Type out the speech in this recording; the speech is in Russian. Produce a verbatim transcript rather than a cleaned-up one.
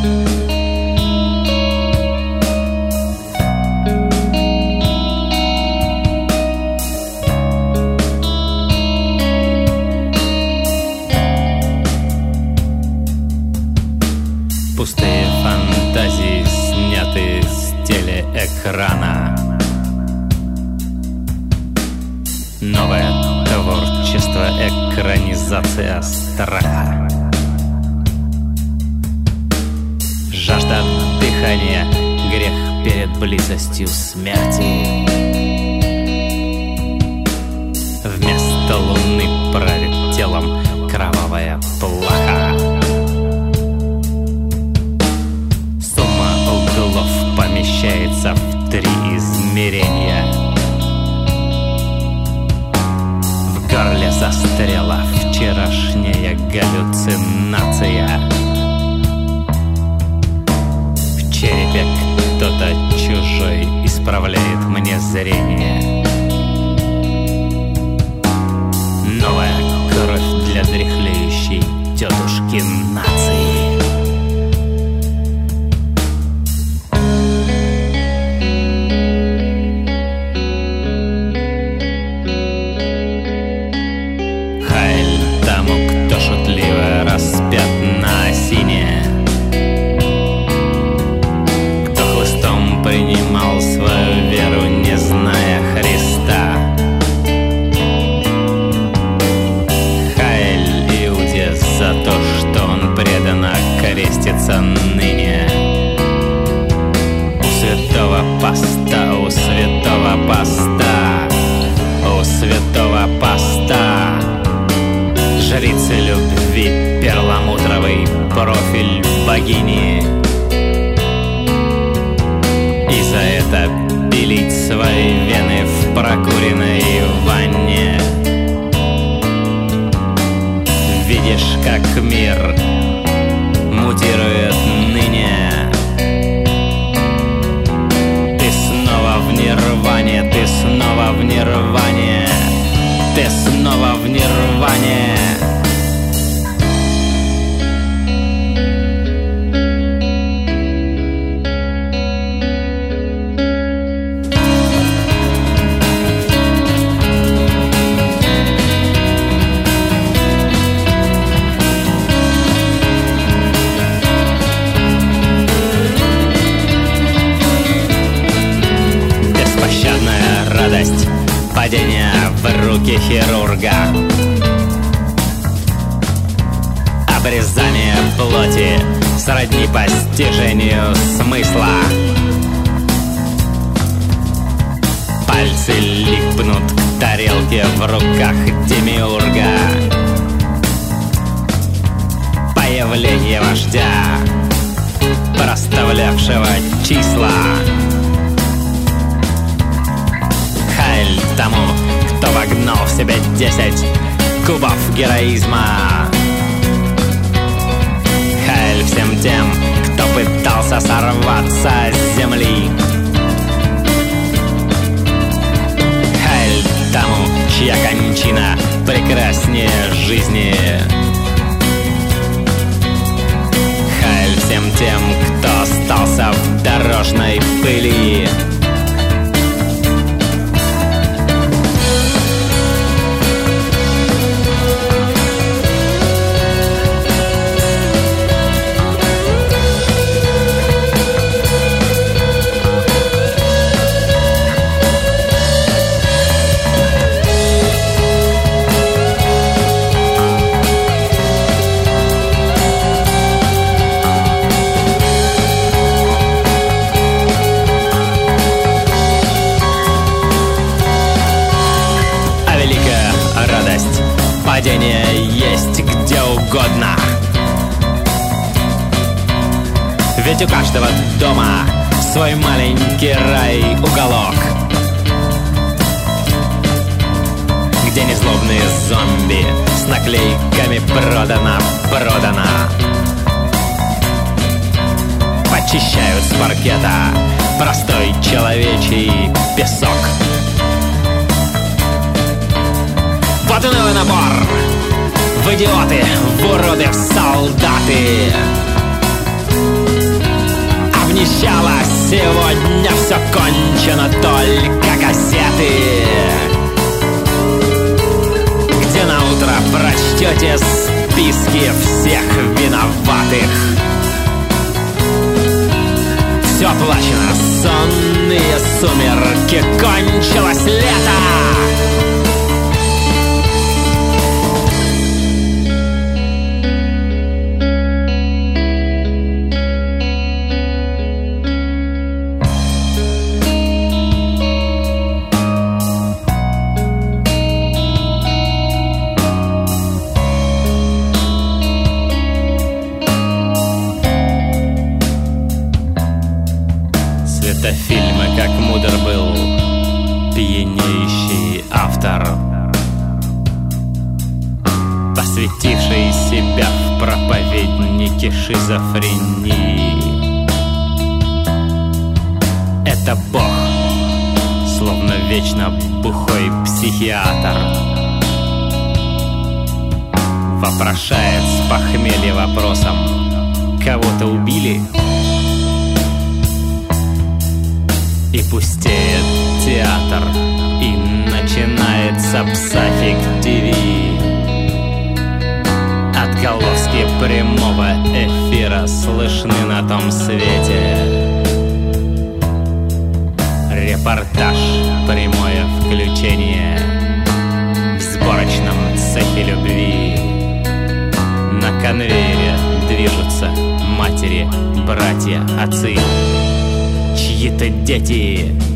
Пустые фантазии, сняты с телеэкрана. Новое творчество, экранизация страха. Жажда дыхания, грех перед близостью смерти. Вместо луны правит телом кровавая плаха. Сумма углов помещается в три измерения. В горле застряла вчерашняя галлюцинация. В черепе кто-то чужой исправляет мне зрение. Новая кровь для дряхлеющей тетушки нации. Хайль тому, кто шутливо распят на осине, кто хлыстом принимал свою веру, не зная Христа. За то, что он преданно крестится ныне. У святого поста, у святого поста, у святого поста жрицы любви, перламутровый профиль богини. И за это пилить свои вены в прокуренной ванне. Видишь, как мир мутирует ныне. Ты снова в нирване, ты снова в нирване, ты снова в нирване. Радость падения в руки хирурга. Обрезание плоти сродни постижению смысла. Пальцы липнут к тарелке в руках демиурга. Появление вождя, проставлявшего числа. Хайль тому, кто вогнал в себя десять кубов героизма. Хайль всем тем, кто пытался сорваться с земли. Хайль тому, чья кончина прекраснее жизни. Хайль всем тем, кто остался в дорожной пыли. Падение есть где угодно. Ведь у каждого дома свой маленький рай-уголок, где незлобные зомби с наклейками «Продано, продано» почищают с паркета простой человечий песок. Вот и новый набор в идиоты, в уроды, в солдаты. меня все кончено, только кассеты, где на утро прочтете списки всех виноватых. Все оплачено, сонные сумерки, кончилось лето. Фильмы, как мудр был пьянеющий автор, посвятивший себя в проповедники шизофрении. Это Бог, словно вечно бухой психиатр, вопрошает с похмелья вопросом: кого-то убили? И пустеет театр, и начинается Псафик-ТВ. Отголоски прямого эфира слышны на том свете. Репортаж, прямое включение в сборочном цехе любви. На конвейере движутся матери, братья, отцы, чьи-то дети.